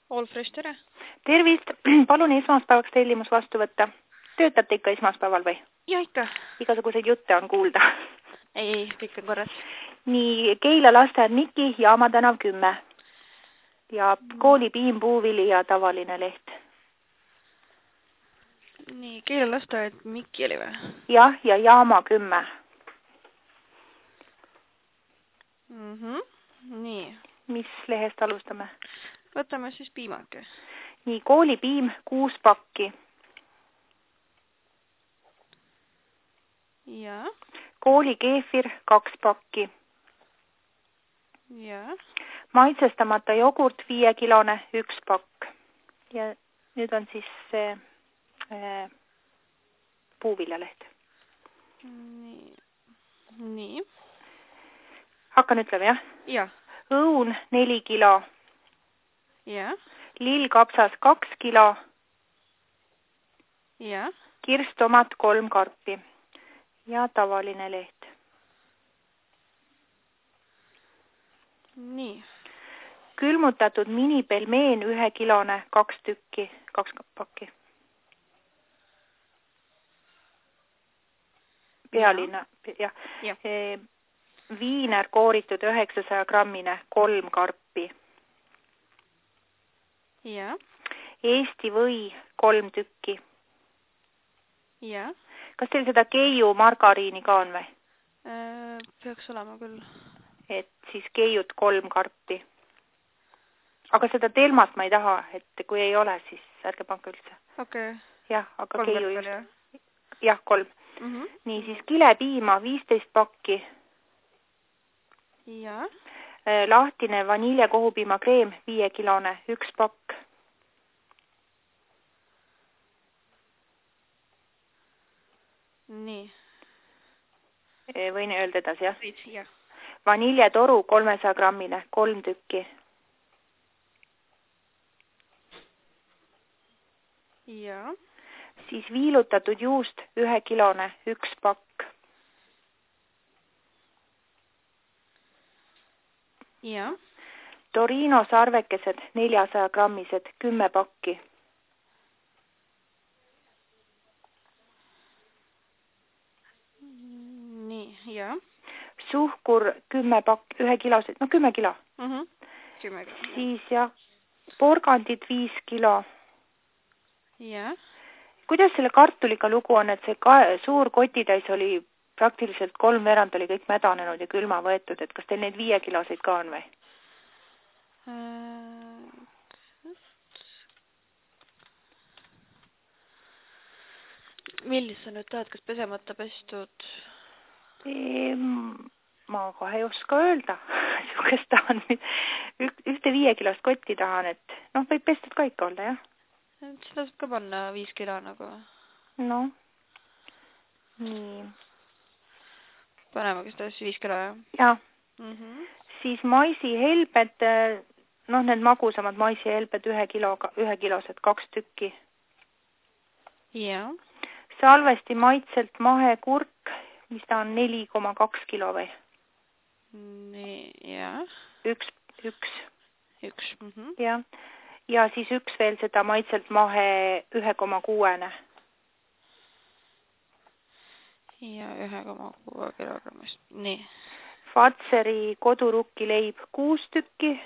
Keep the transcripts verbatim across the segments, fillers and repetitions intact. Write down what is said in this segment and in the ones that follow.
All Fresh, tere! Tervist! Palun esmaspäevaks tellimus vastu võtta. Töötate ikka esmaspäeval või? Ja ikka. Igasuguseid jutte on kuulda. Ei, ei, kõik on korras. Nii, Keila lasteaed Miki, Jaama tänav kümme. Ja kooli Piim, Puuvili ja tavaline leht. Nii, Keila lasteaed Miki oli või? Jah, ja Jaama kümme. Mhm. Nii. Mis lehest alustame? Võtame siis piimake. Nii, kooli Piim kuus pakki. Ja. Kooli Keefir kaks pakki. Ja. Maitsestamata jogurt viiekilone üks pakk. Ja nüüd on siis see äh, puuviljaleht. Nii. Nii. Hakkan ütlema, jah? Ja. Õun neli kilo. Ja. Lillkapsas kaks kilo. Ja. Kirstomat kolm karpi. Ja tavaline leht. Nii. Külmutatud minipelmeen ühe kilone, kaks tükki, kaks pakki. Pealinna, jah. Ja. E, viiner kooritud üheksasaja grammine, kolm karpi. Ja. Eesti või kolm tükki. Ja. Kas teil seda keiu margariini ka on või? Äh, peaks olema küll. Et siis keiut kolm karpi. Aga seda telmat ma ei taha, et kui ei ole, siis ärge panka üldse. Okei. Okay. Jah, aga kolm keiu just. Jah, jah kolm. Mm -hmm. Nii, siis kilepiima viisteist pakki. Ja. Lahtine vaniljakohupiima kreem viiekilone, üks pakk. Nii. Võin öelda edasi, jah? jah. Vaniljetoru kolmesaja grammine, kolm tükki. Ja. Siis viilutatud juust ühe kilone, üks pakk. Ja. Torino sarvekesed neljasaja grammised, kümme pakki. Nii, ja. Suhkur kümme pakki, ühe kilosed, no kümme kilo. Mm -hmm. kümme kilo. Siis jah, porgandid viis kilo. Ja. Kuidas selle kartuliga lugu on, et see ka, suur kotitäis oli praktiliselt kolm verand oli kõik mädanenud ja külma võetud, et kas teil neid viie kiloseid ka on või? Millist sa nüüd tahad, kas pesemata pestud? Ehm, ma kohe ei oska öelda. Sugust tahan ühte viie kilost kotti tahan, et noh, võib pestud ka ikka olla, jah? Seda saab ka panna viis kilo nagu. No, nii. Paneme kas ta viis kilo, jah? Jah. Mm -hmm. Siis maisihelbed, noh, need magusamad maisihelbed ühe kiloga, ühe kilosed, kaks tükki. Ja. Salvesti maitselt mahekurk, mis ta on neli koma kaks kilo või? Nii, jah. Üks, üks. Üks, mhm. Mm jah. Ja siis üks veel seda maitselt mahe ühe koma kuuene. Ja ühe koma kuue kilogrammist. Nii. Fatseri kodurukki leib kuus tükki.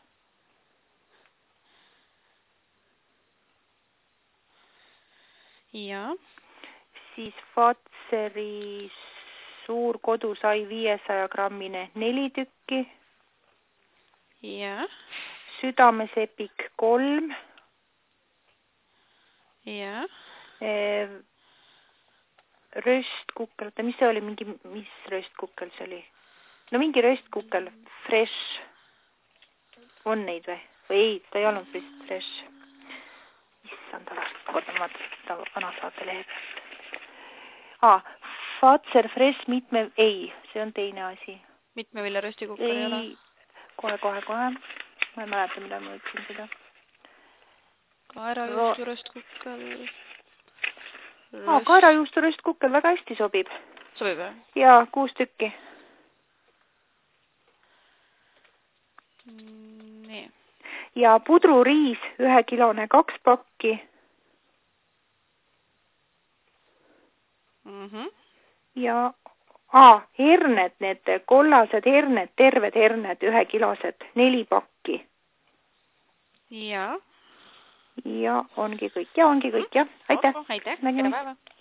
Ja. Siis Fatseri suur kodusai viiesaja grammine neli tükki. Ja. Südamesepik kolm. Ja. E, röstkukkel, mis see oli, mingi, mis röstkukkel see oli? No mingi röstkukkel, fresh. On neid või? Või ei, ta ei olnud vist fresh. Issand, kordan vaata vanad saatelehe pealt. Aa, Fatser Fresh mitme, ei, see on teine asi. Mitme vilja röstikukkel ei ole? Kohe, kohe, kohe. Ma ei mäleta, mida ma ütlesin seda. Kaerajuustu röstkukkel. Aa, kaerajuustu röstkukkel väga hästi sobib. Sobib, jah? Jaa, kuus tükki. Nii. ja pudruriis ühe kilone kaks pakki. Mhm. Ja aa, herned, need kollased herned, terved herned, ühe kilosed, neli pakki. Ja. Ja ongi kõik ja ongi kõik, jah. Aitäh. Aitäh, Nägemist. keda päeva.